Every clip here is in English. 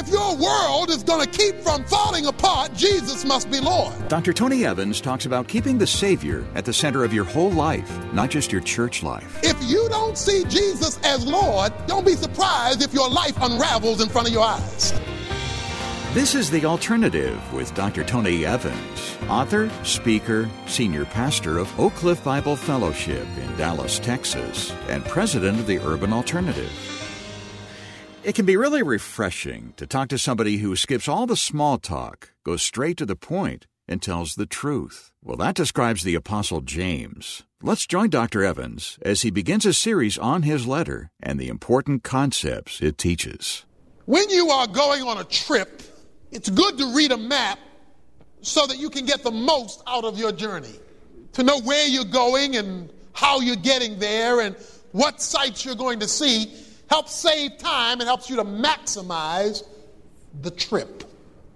If your world is going to keep from falling apart, Jesus must be Lord. Dr. Tony Evans talks about keeping the Savior at the center of your whole life, not just your church life. If you don't see Jesus as Lord, don't be surprised if your life unravels in front of your eyes. This is The Alternative with Dr. Tony Evans, author, speaker, senior pastor of Oak Cliff Bible Fellowship in Dallas, Texas, and president of the Urban Alternative. It can be really refreshing to talk to somebody who skips all the small talk, goes straight to the point, and tells the truth. Well, that describes the Apostle James. Let's join Dr. Evans as he begins a series on his letter and the important concepts it teaches. When you are going on a trip, it's good to read a map so that you can get the most out of your journey, to know where you're going and how you're getting there and what sights you're going to see. Helps save time and helps you to maximize the trip.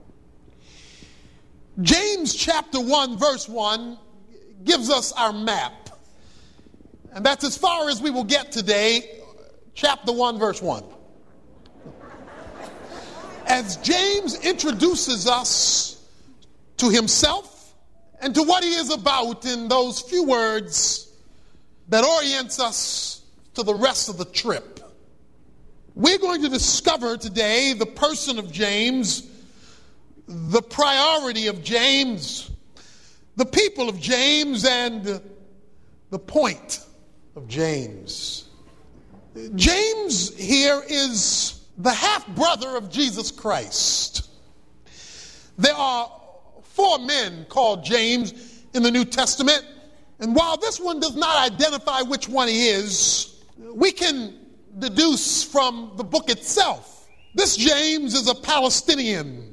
James chapter 1 verse 1 gives us our map. And that's as far as we will get today, chapter 1 verse 1. As James introduces us to himself and to what he is about in those few words that orients us to the rest of the trip. We're going to discover today the person of James, the priority of James, the people of James, and the point of James. James here is the half-brother of Jesus Christ. There are 4 men called James in the New Testament, and while this one does not identify which one he is, we can deduce from the book itself. This James is a Palestinian.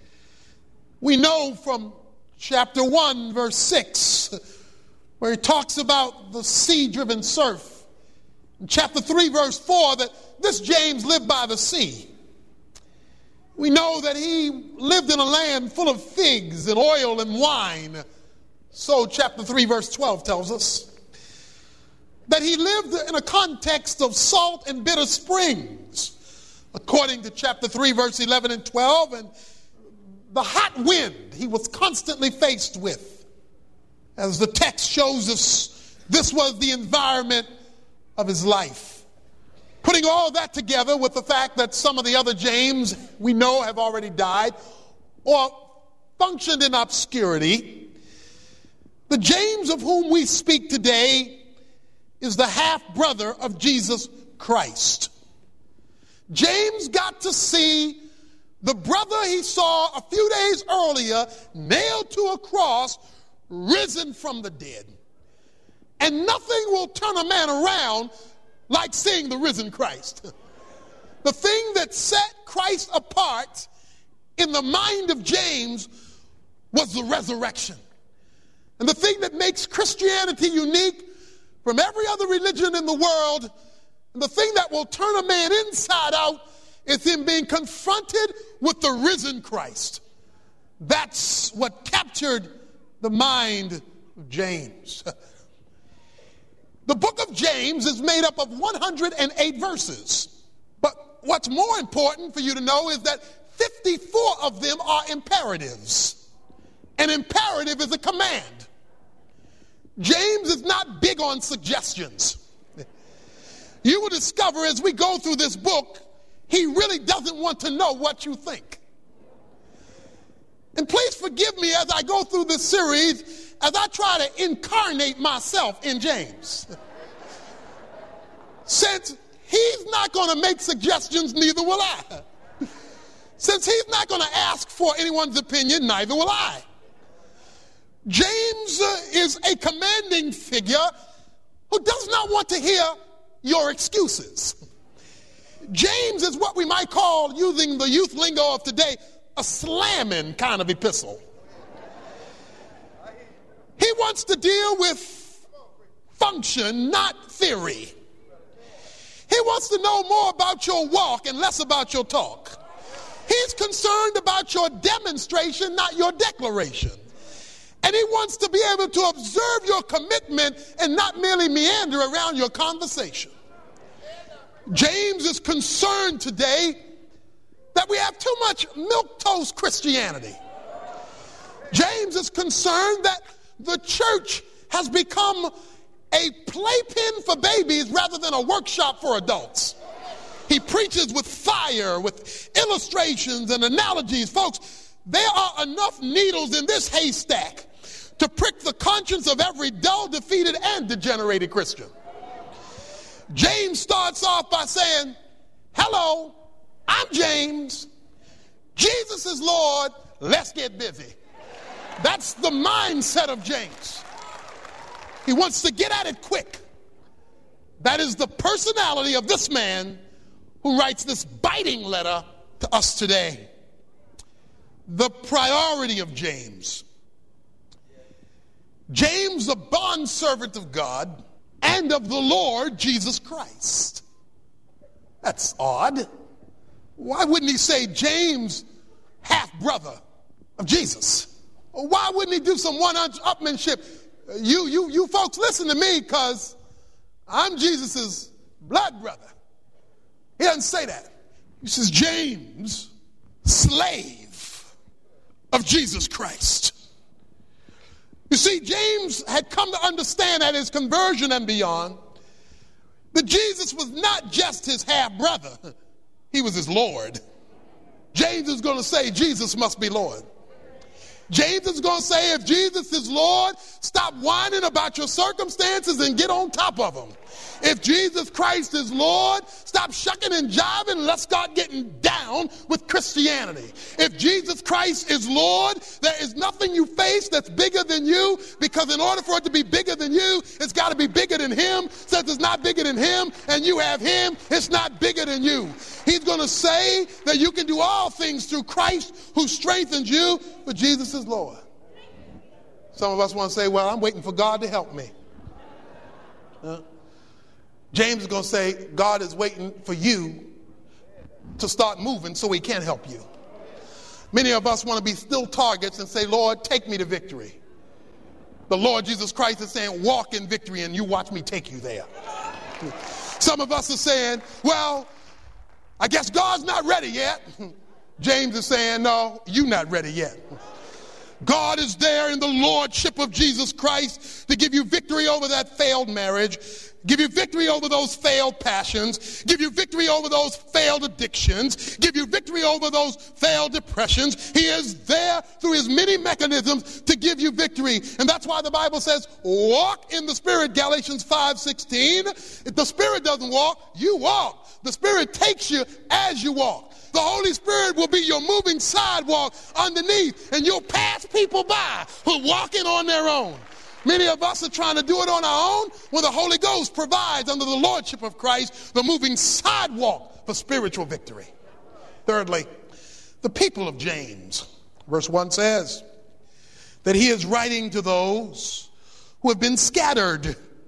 We know from chapter 1, verse 6, where he talks about the sea-driven surf. In chapter 3, verse 4, that this James lived by the sea. We know that he lived in a land full of figs and oil and wine. So chapter 3, verse 12 tells us that he lived in a context of salt and bitter springs, according to chapter 3, verse 11 and 12, and the hot wind he was constantly faced with. As the text shows us, this was the environment of his life. Putting all that together with the fact that some of the other James we know have already died or functioned in obscurity, the James of whom we speak today is the half-brother of Jesus Christ. James got to see the brother he saw a few days earlier nailed to a cross, risen from the dead. And nothing will turn a man around like seeing the risen Christ. The thing that set Christ apart in the mind of James was the resurrection. And the thing that makes Christianity unique from every other religion in the world, and the thing that will turn a man inside out, is him being confronted with the risen Christ. That's what captured the mind of James. The book of James is made up of 108 verses. But what's more important for you to know is that 54 of them are imperatives. An imperative is a command. James is not big on suggestions. You will discover as we go through this book, he really doesn't want to know what you think. And please forgive me as I go through this series, as I try to incarnate myself in James. Since he's not going to make suggestions, neither will I. Since he's not going to ask for anyone's opinion, neither will I. James is a commanding figure who does not want to hear your excuses. James is what we might call, using the youth lingo of today, a slamming kind of epistle. He wants to deal with function, not theory. He wants to know more about your walk and less about your talk. He's concerned about your demonstration, not your declaration. And he wants to be able to observe your commitment and not merely meander around your conversation. James is concerned today that we have too much milquetoast Christianity. James is concerned that the church has become a playpen for babies rather than a workshop for adults. He preaches with fire, with illustrations and analogies. Folks, there are enough needles in this haystack to prick the conscience of every dull, defeated, and degenerated Christian. James starts off by saying, hello, I'm James. Jesus is Lord. Let's get busy. That's the mindset of James. He wants to get at it quick. That is the personality of this man who writes this biting letter to us today. The priority of James. James, a bondservant of God and of the Lord Jesus Christ. That's odd. Why wouldn't he say James, half-brother of Jesus? Or why wouldn't he do some one-upmanship? You folks listen to me because I'm Jesus's blood brother. He doesn't say that. He says, James, slave of Jesus Christ. You see, James had come to understand at his conversion and beyond that Jesus was not just his half-brother. He was his Lord. James is going to say Jesus must be Lord. James is going to say if Jesus is Lord, stop whining about your circumstances and get on top of them. If Jesus Christ is Lord, stop shucking and jiving and let's start getting down with Christianity. If Jesus Christ is Lord, there is nothing you face that's bigger than you, because in order for it to be bigger than you, it's got to be bigger than him. Since it's not bigger than him and you have him, it's not bigger than you. He's going to say that you can do all things through Christ who strengthens you, but Jesus is Lord. Some of us want to say, well, I'm waiting for God to help me. James is going to say, God is waiting for you to start moving so he can help you. Many of us want to be still targets and say, Lord, take me to victory. The Lord Jesus Christ is saying, walk in victory and you watch me take you there. Some of us are saying, well, I guess God's not ready yet. James is saying, no, you're not ready yet. God is there in the lordship of Jesus Christ to give you victory over that failed marriage, give you victory over those failed passions, give you victory over those failed addictions, give you victory over those failed depressions. He is there through his many mechanisms to give you victory. And that's why the Bible says, walk in the Spirit, Galatians 5:16. If the Spirit doesn't walk, you walk. The Spirit takes you as you walk. The Holy Spirit will be your moving sidewalk underneath, and you'll pass people by who are walking on their own. Many of us are trying to do it on our own when the Holy Ghost provides under the lordship of Christ the moving sidewalk for spiritual victory. Thirdly, the people of James. Verse 1 says that he is writing to those who have been scattered,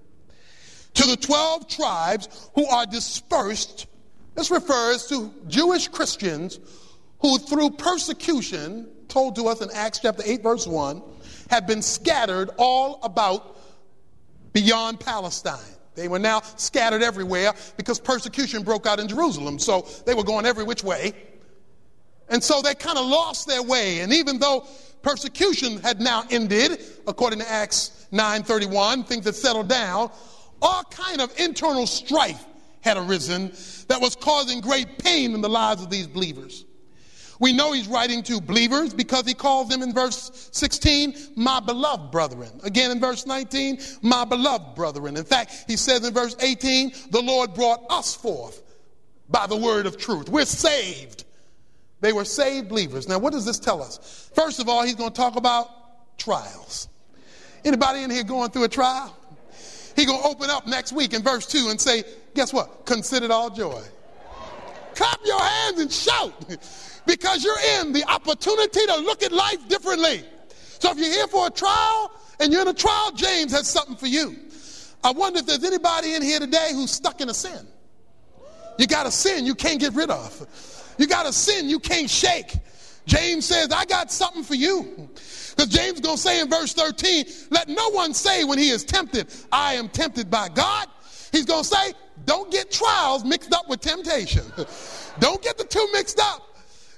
to the 12 tribes who are dispersed. This refers to Jewish Christians who through persecution, told to us in Acts chapter 8 verse 1, have been scattered all about beyond Palestine. They were now scattered everywhere because persecution broke out in Jerusalem. So they were going every which way. And so they kind of lost their way. And even though persecution had now ended, according to Acts 9:31, things had settled down, all kind of internal strife had arisen that was causing great pain in the lives of these believers. We know he's writing to believers because he calls them in verse 16, my beloved brethren. Again in verse 19, my beloved brethren. In fact, he says in verse 18, the Lord brought us forth by the word of truth. We're saved. They were saved believers. Now, what does this tell us? First of all, he's going to talk about trials. Anybody in here going through a trial? He's going to open up next week in verse 2 and say, guess what? Consider it all joy. Clap your hands and shout because you're in the opportunity to look at life differently. So if you're here for a trial and you're in a trial, James has something for you. I wonder if there's anybody in here today who's stuck in a sin. You got a sin you can't get rid of. You got a sin you can't shake. James says, I got something for you. Because James is going to say in verse 13, let no one say when he is tempted, I am tempted by God. He's going to say, don't get trials mixed up with temptation. Don't get the two mixed up.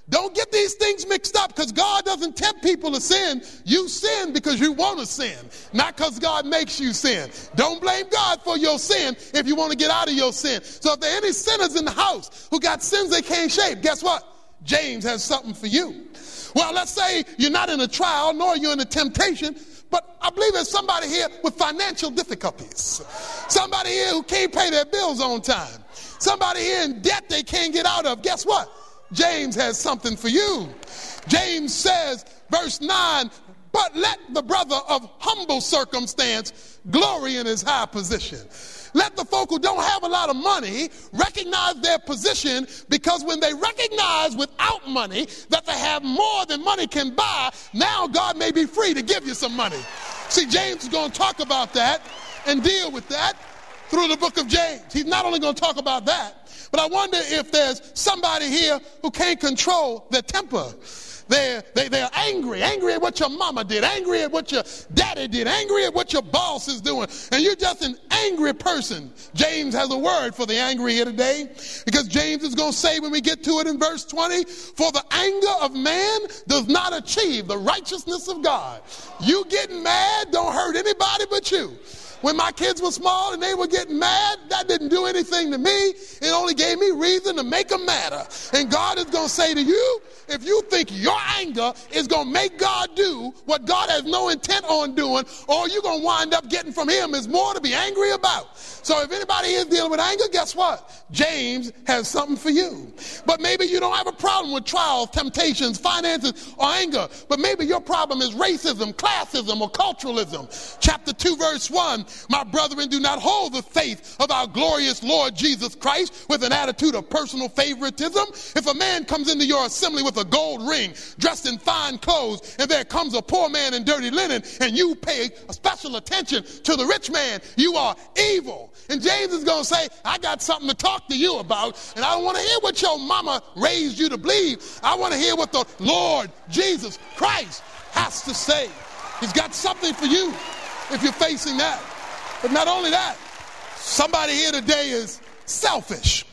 Don't get these things mixed up, because God doesn't tempt people to sin. You sin because you want to sin, not because God makes you sin. Don't blame God for your sin if you want to get out of your sin. So if there are any sinners in the house who got sins they can't shake, guess what? James has something for you. Well, let's say you're not in a trial, nor you're in a temptation, but I believe there's somebody here with financial difficulties. Somebody here who can't pay their bills on time. Somebody here in debt they can't get out of. Guess what? James has something for you. James says, verse 9, but let the brother of humble circumstance glory in his high position. Let the folk who don't have a lot of money recognize their position, because when they recognize without money that they have more than money can buy, now God may be free to give you some money. See, James is going to talk about that and deal with that through the book of James. He's not only going to talk about that, but I wonder if there's somebody here who can't control their temper. They're angry at what your mama did, angry at what your daddy did, angry at what your boss is doing, and you're just an angry person. James has a word for the angry here today, because James is going to say when we get to it in verse 20, for the anger of man does not achieve the righteousness of God. You getting mad don't hurt anybody but you. When my kids were small and they were getting mad, that didn't do anything to me. It only gave me reason to make them madder. And God is going to say to you, if you think your anger is going to make God do what God has no intent on doing, all you're going to wind up getting from him is more to be angry about. So if anybody is dealing with anger, guess what? James has something for you. But maybe you don't have a problem with trials, temptations, finances, or anger. But maybe your problem is racism, classism, or culturalism. Chapter 2, verse 1, my brethren, do not hold the faith of our glorious Lord Jesus Christ with an attitude of personal favoritism. If a man comes into your assembly with a gold ring, dressed in fine clothes, and there comes a poor man in dirty linen, and you pay special attention to the rich man, you are evil. And James is going to say, I got something to talk to you about, and I don't want to hear what your mama raised you to believe. I want to hear what the Lord Jesus Christ has to say. He's got something for you if you're facing that. But not only that, somebody here today is selfish.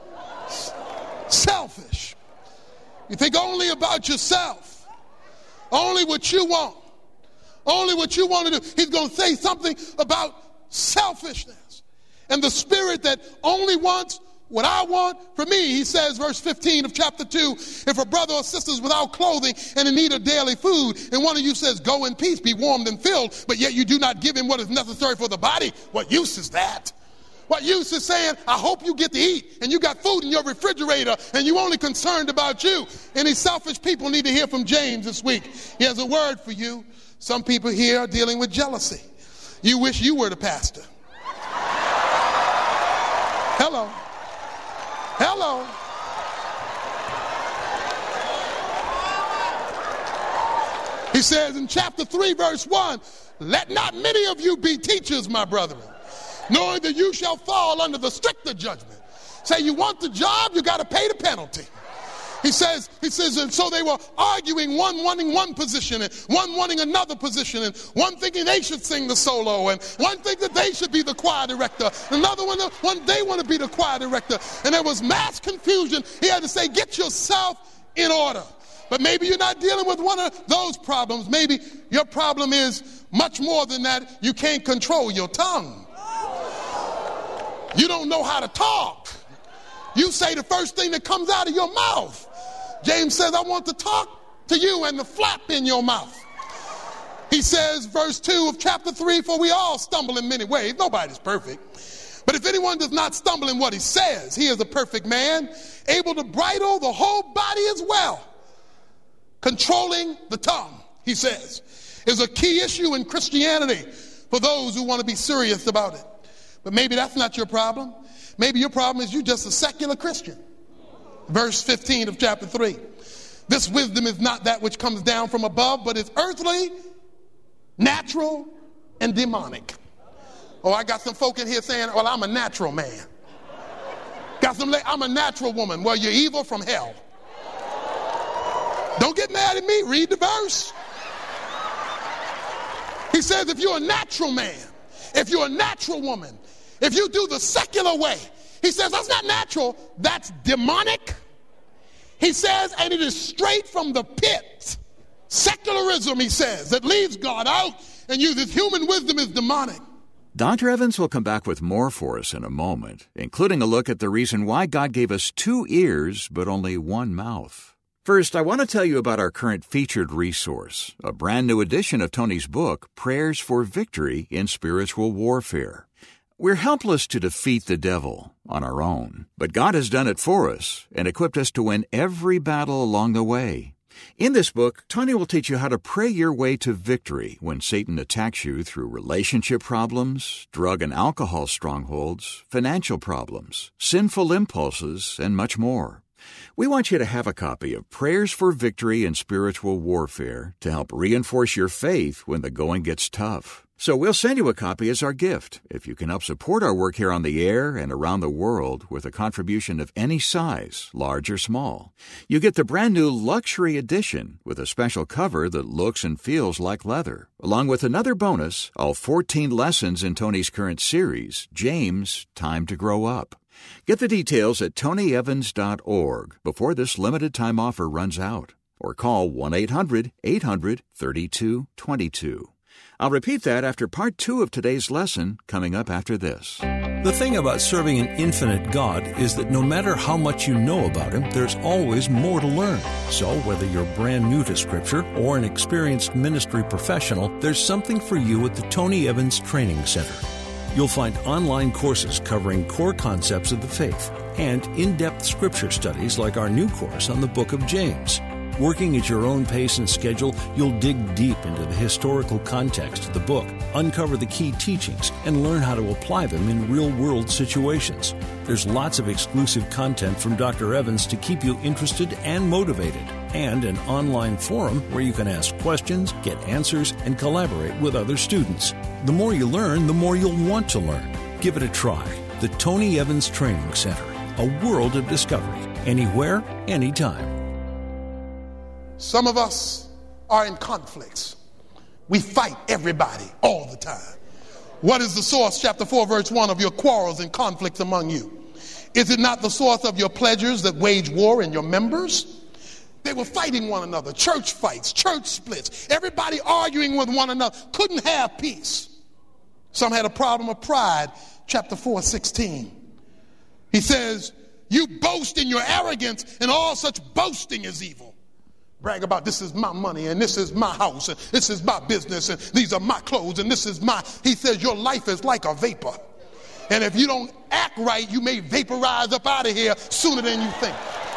Selfish. You think only about yourself, only what you want, only what you want to do. He's going to say something about selfishness and the spirit that only wants what I want for me. He says, verse 15 of chapter 2, if a brother or sister is without clothing and in need of daily food, and one of you says, go in peace, be warmed and filled, but yet you do not give him what is necessary for the body, what use is that? What use is saying, I hope you get to eat, and you got food in your refrigerator, and you're only concerned about you? Any selfish people need to hear from James this week. He has a word for you. Some people here are dealing with jealousy. You wish you were the pastor. Hello. Hello. He says in chapter 3, verse 1, let not many of you be teachers, my brethren, knowing that you shall fall under the stricter judgment. Say you want the job, you got to pay the penalty. He says, and so they were arguing, one wanting one position and one wanting another position, and one thinking they should sing the solo, and one think that they should be the choir director, another one they want to be the choir director, and there was mass confusion. He had to say, get yourself in order. But maybe you're not dealing with one of those problems. Maybe your problem is much more than that. You can't control your tongue. You don't know how to talk. You say the first thing that comes out of your mouth. James says, I want to talk to you and the flap in your mouth. He says, verse 2 of chapter 3, for we all stumble in many ways. Nobody's perfect. But if anyone does not stumble in what he says, he is a perfect man, able to bridle the whole body as well. Controlling the tongue, he says, is a key issue in Christianity for those who want to be serious about it. But maybe that's not your problem. Maybe your problem is you're just a secular Christian. Verse 15 of chapter 3. This wisdom is not that which comes down from above, but is earthly, natural, and demonic. Oh, I got some folk in here saying, well, I'm a natural man. I'm a natural woman. Well, you're evil from hell. Don't get mad at me. Read the verse. He says if you're a natural man, if you're a natural woman, if you do the secular way, he says that's not natural, that's demonic. He says, and it is straight from the pit. Secularism, he says, that leaves God out and uses human wisdom is demonic. Dr. Evans will come back with more for us in a moment, including a look at the reason why God gave us 2 ears but only 1 mouth. First, I want to tell you about our current featured resource, a brand new edition of Tony's book, Prayers for Victory in Spiritual Warfare. We're helpless to defeat the devil on our own, but God has done it for us and equipped us to win every battle along the way. In this book, Tony will teach you how to pray your way to victory when Satan attacks you through relationship problems, drug and alcohol strongholds, financial problems, sinful impulses, and much more. We want you to have a copy of Prayers for Victory in Spiritual Warfare to help reinforce your faith when the going gets tough. So we'll send you a copy as our gift if you can help support our work here on the air and around the world with a contribution of any size, large or small. You get the brand new luxury edition with a special cover that looks and feels like leather, along with another bonus, all 14 lessons in Tony's current series, James, Time to Grow Up. Get the details at tonyevans.org before this limited time offer runs out, or call 1-800-800-3222. I'll repeat that after part 2 of today's lesson coming up after this. The thing about serving an infinite God is that no matter how much you know about Him, there's always more to learn. So whether you're brand new to Scripture or an experienced ministry professional, there's something for you at the Tony Evans Training Center. You'll find online courses covering core concepts of the faith and in-depth Scripture studies like our new course on the book of James. Working at your own pace and schedule, you'll dig deep into the historical context of the book, uncover the key teachings, and learn how to apply them in real-world situations. There's lots of exclusive content from Dr. Evans to keep you interested and motivated, and an online forum where you can ask questions, get answers, and collaborate with other students. The more you learn, the more you'll want to learn. Give it a try. The Tony Evans Training Center, a world of discovery, anywhere, anytime. Some of us are in conflicts. We fight everybody all the time. What is the source, chapter 4, verse 1, of your quarrels and conflicts among you? Is it not the source of your pleasures that wage war in your members? They were fighting one another. Church fights, church splits, everybody arguing with one another. Couldn't have peace. Some had a problem of pride, chapter 4, 16. He says, you boast in your arrogance, and all such boasting is evil. Brag about this is my money and this is my house and this is my business and these are my clothes and this is my. He says your life is like a vapor. And if you don't act right, you may vaporize up out of here sooner than you think.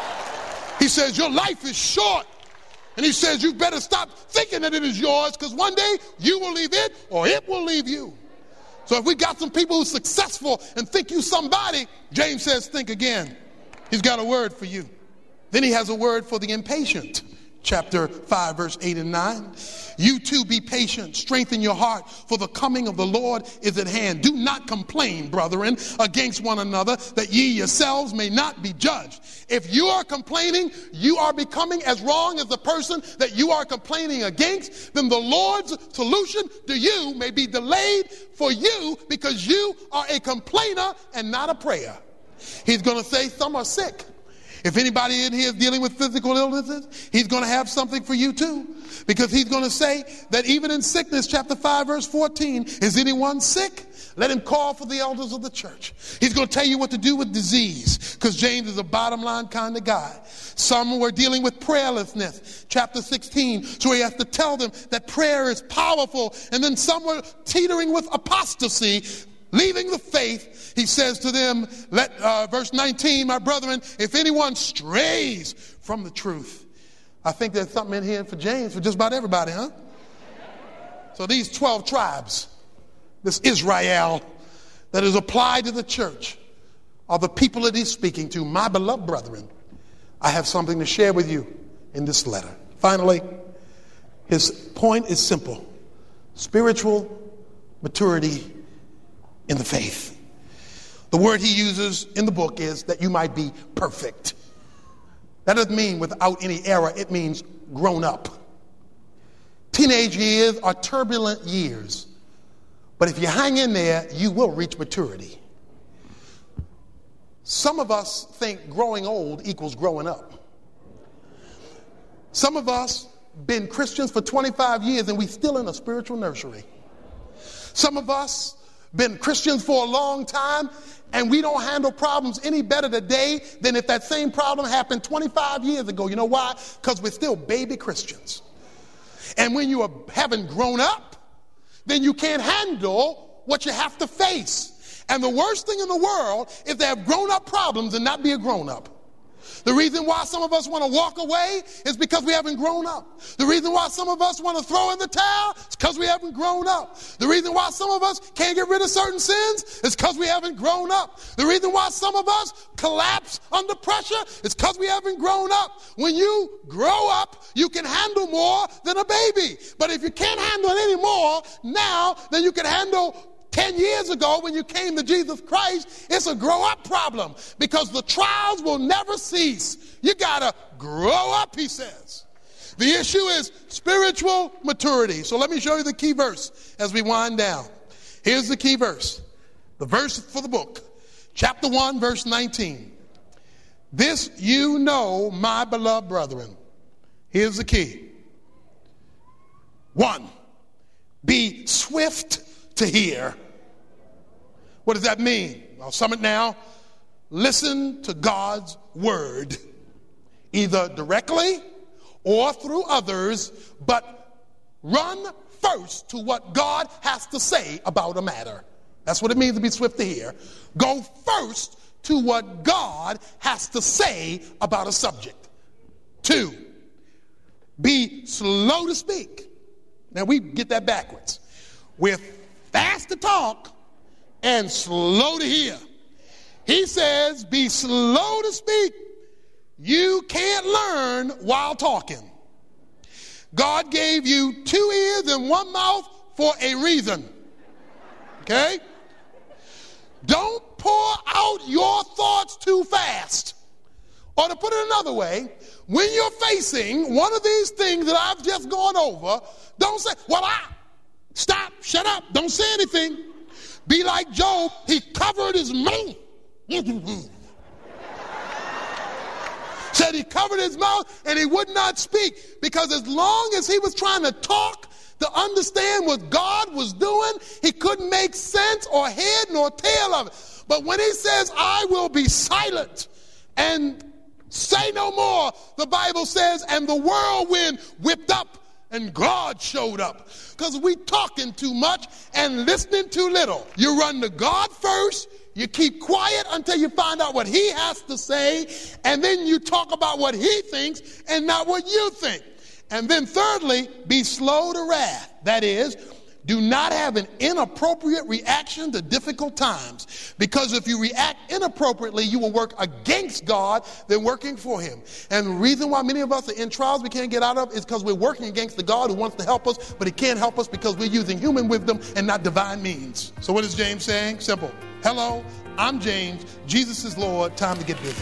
He says your life is short. And he says you better stop thinking that it is yours because one day you will leave it or it will leave you. So if we got some people who's successful and think you somebody, James says think again. He's got a word for you. Then he has a word for the impatient. Chapter 5, verse 8 and 9. You too be patient, strengthen your heart, for the coming of the Lord is at hand. Do not complain, brethren, against one another, that ye yourselves may not be judged. If you are complaining, you are becoming as wrong as the person that you are complaining against, then the Lord's solution to you may be delayed for you because you are a complainer and not a prayer. He's going to say some are sick. If anybody in here is dealing with physical illnesses, he's going to have something for you too. Because he's going to say that even in sickness, chapter 5, verse 14, is anyone sick? Let him call for the elders of the church. He's going to tell you what to do with disease, because James is a bottom line kind of guy. Some were dealing with prayerlessness, chapter 16, so he has to tell them that prayer is powerful. And then some were teetering with apostasy, leaving the faith. He says to them, verse 19, my brethren, if anyone strays from the truth. I think there's something in here for James, for just about everybody, huh? So these 12 tribes, this Israel that is applied to the church, are the people that he's speaking to. My beloved brethren, I have something to share with you in this letter. Finally, his point is simple. Spiritual maturity in the faith. The word he uses in the book is that you might be perfect. That doesn't mean without any error. It means grown up. Teenage years are turbulent years. But if you hang in there, you will reach maturity. Some of us think growing old equals growing up. Some of us been Christians for 25 years and we still in a spiritual nursery. Some of us been Christians for a long time and we don't handle problems any better today than if that same problem happened 25 years ago. You know why? Because we're still baby Christians. And when you haven't grown up, then you can't handle what you have to face. And the worst thing in the world is to have grown up problems and not be a grown up. The reason why some of us want to walk away is because we haven't grown up. The reason why some of us want to throw in the towel is because we haven't grown up. The reason why some of us can't get rid of certain sins is because we haven't grown up. The reason why some of us collapse under pressure is because we haven't grown up. When you grow up, you can handle more than a baby. But if you can't handle it anymore now than you can handle 10 years ago when you came to Jesus Christ, it's a grow up problem because the trials will never cease. You got to grow up, he says. The issue is spiritual maturity. So let me show you the key verse as we wind down. Here's the key verse. The verse for the book. Chapter 1, verse 19. This you know, my beloved brethren. Here's the key. 1. Be swift to hear. What does that mean? I'll sum it now. Listen to God's word, either directly or through others, but run first to what God has to say about a matter. That's what it means to be swift to hear. Go first to what God has to say about a subject. 2, be slow to speak. Now we get that backwards. We're fast to talk and slow to hear. He says, be slow to speak. You can't learn while talking. God gave you 2 ears and 1 mouth for a reason. Okay? Don't pour out your thoughts too fast. Or to put it another way, when you're facing one of these things that I've just gone over, don't say, stop, shut up, don't say anything. Be like Job, he covered his mouth. Said he covered his mouth and he would not speak because as long as he was trying to talk to understand what God was doing, he couldn't make sense or head nor tail of it. But when he says, I will be silent and say no more, the Bible says, and the whirlwind whipped up and God showed up. Because we talking too much and listening too little. You run to God first, you keep quiet until you find out what he has to say, and then you talk about what he thinks and not what you think. And then thirdly, be slow to wrath. That is, do not have an inappropriate reaction to difficult times. Because if you react inappropriately, you will work against God than working for him. And the reason why many of us are in trials we can't get out of is because we're working against the God who wants to help us, but he can't help us because we're using human wisdom and not divine means. So what is James saying? Simple. Hello, I'm James. Jesus is Lord. Time to get busy.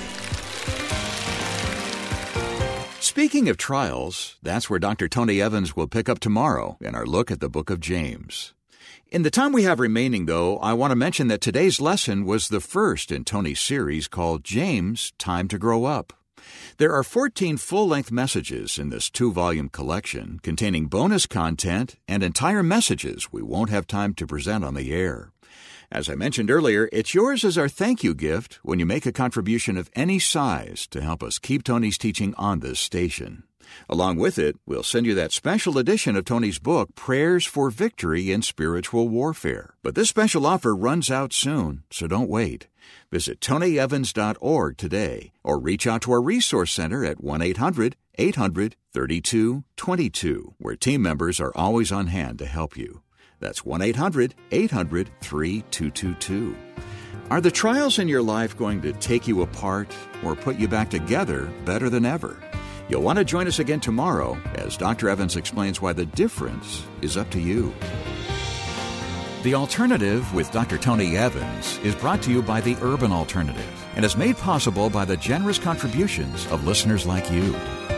Speaking of trials, that's where Dr. Tony Evans will pick up tomorrow in our look at the book of James. In the time we have remaining, though, I want to mention that today's lesson was the first in Tony's series called James, Time to Grow Up. There are 14 full-length messages in this 2-volume collection containing bonus content and entire messages we won't have time to present on the air. As I mentioned earlier, it's yours as our thank you gift when you make a contribution of any size to help us keep Tony's teaching on this station. Along with it, we'll send you that special edition of Tony's book, Prayers for Victory in Spiritual Warfare. But this special offer runs out soon, so don't wait. Visit TonyEvans.org today or reach out to our Resource Center at 1-800-800-3222, where team members are always on hand to help you. That's 1-800-800-3222. Are the trials in your life going to take you apart or put you back together better than ever? You'll want to join us again tomorrow as Dr. Evans explains why the difference is up to you. The Alternative with Dr. Tony Evans is brought to you by the Urban Alternative and is made possible by the generous contributions of listeners like you.